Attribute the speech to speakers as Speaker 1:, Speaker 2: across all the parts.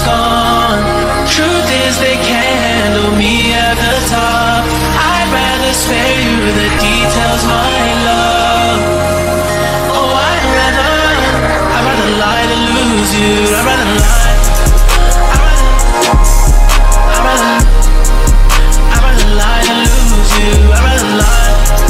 Speaker 1: gone. Truth is they can't handle me at the top. I'd rather spare you the details, my love. Oh, I'd rather lie than lose you. I'd rather lie. I'd rather lie than lose you. I'd rather lie.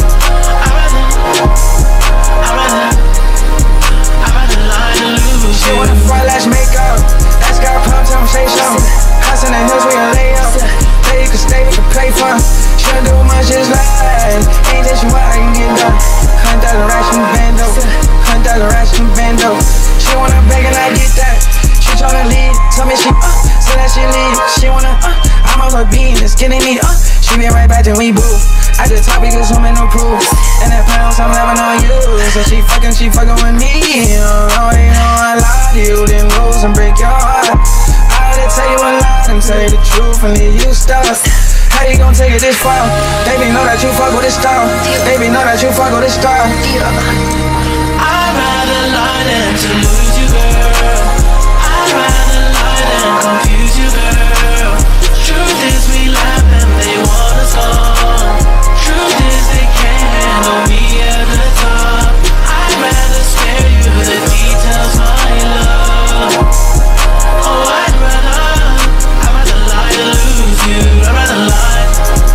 Speaker 2: She wanna front, let's make up. Let's go pump, tell 'em say something. House in the hills, we gon' lay up. Play, you can stay, we can play fun. She don't do much, just lie. Ain't that you what I can get done. 100,000 racks from Bando. 100,000 racks from Bando. She wanna beg and I get that. She tryna leave, tell me she so that she leave. She wanna I'm off her beam, it's getting me She be right back, then we boo. I just talk because woman no proof. And that pounds I'm loving on you. So she fucking with me. You know I lie to you, then lose and break your heart. I had to tell you a lie and tell you the truth and leave you stuck. How you gon' take it this far? Baby, know that you fuck with this star. Baby, know that you fuck with this star.
Speaker 1: I'd rather lie than to lose you, girl. I'd rather lie than confuse you, girl. Truth is we laugh and they want us gone. Truth is they can't handle me at the top. I'd rather spare you the details, my love. Oh, I'd rather lie than lose you. I'd rather lie.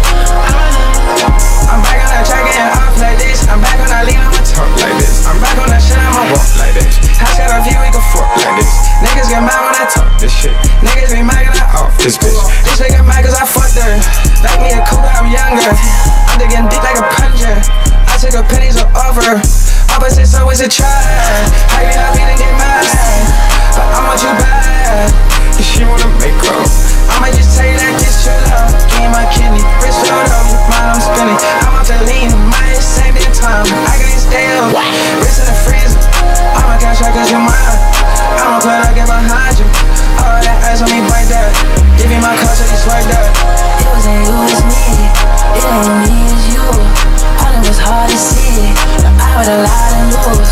Speaker 2: I'm back on that track getting off like this. I'm back on that lean, I'ma talk like this. I'm back on that shit, I'ma walk like this. House got a view, we can fuck like this. Niggas get mad when I talk this shit. Niggas be mad when I off this bitch. This nigga mad cause I fucked her. Like me a cougar, I'm younger. I'm digging deep like a plunger. I took a penny so offer. Opposites always a try. How you happy to get mad? But I want you bad. If she wanna make up, I might just tell you that this true love. Give me my kidney, wrist filled up, mind I'm spinning. I'm off the lean, my same damn time. I can't stay up, wrist in the freezer. I'ma cash out cause you're mine. I'ma put up, get behind you. All that ass on me like that. Give me my car so you swipe that.
Speaker 3: It wasn't you, it's me. It ain't me, it's you. All it was hard to see. I would've lied and lose.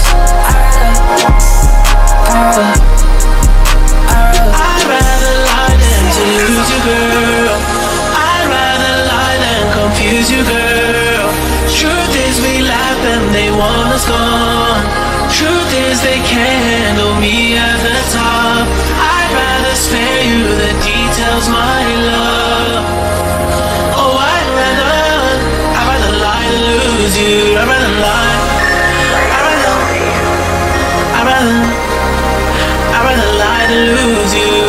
Speaker 1: I'd rather lie than to lose you, girl. I'd rather lie than confuse you, girl. Truth is we laugh and they want us gone. Truth is they can't handle me at the top. I'd rather spare you the details, my love. Oh, I'd rather lie than lose you. I'd rather lie. I'd rather lie than lose you.